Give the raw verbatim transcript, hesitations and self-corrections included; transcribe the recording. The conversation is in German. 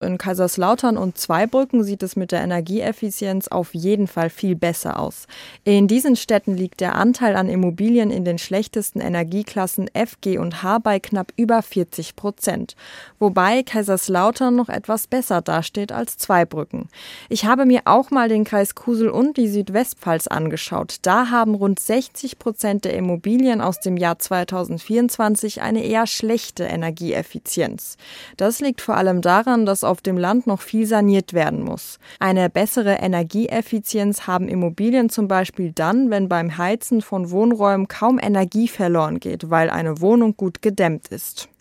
In Kaiserslautern und Zweibrücken sieht es mit der Energieeffizienz auf jeden Fall viel besser aus. In diesen Städten liegt der Anteil an Immobilien in den schlechtesten Energieklassen F, G und H bei knapp über vierzig Prozent. Wobei Kaiserslautern noch etwas besser dasteht als Zweibrücken. Ich habe mir auch mal den Kreis Kusel und die Südwestpfalz angeschaut. Da haben rund sechzig Prozent der Immobilien aus dem Jahr zweitausendvierundzwanzig eine eher schlechte Energieeffizienz. Das liegt vor allem daran, dass auf dem Land noch viel saniert werden muss. Eine bessere Energieeffizienz haben Immobilien zum Beispiel dann, wenn beim Heizen von Wohnräumen kaum Energie verloren geht, weil eine Wohnung gut gedämmt ist.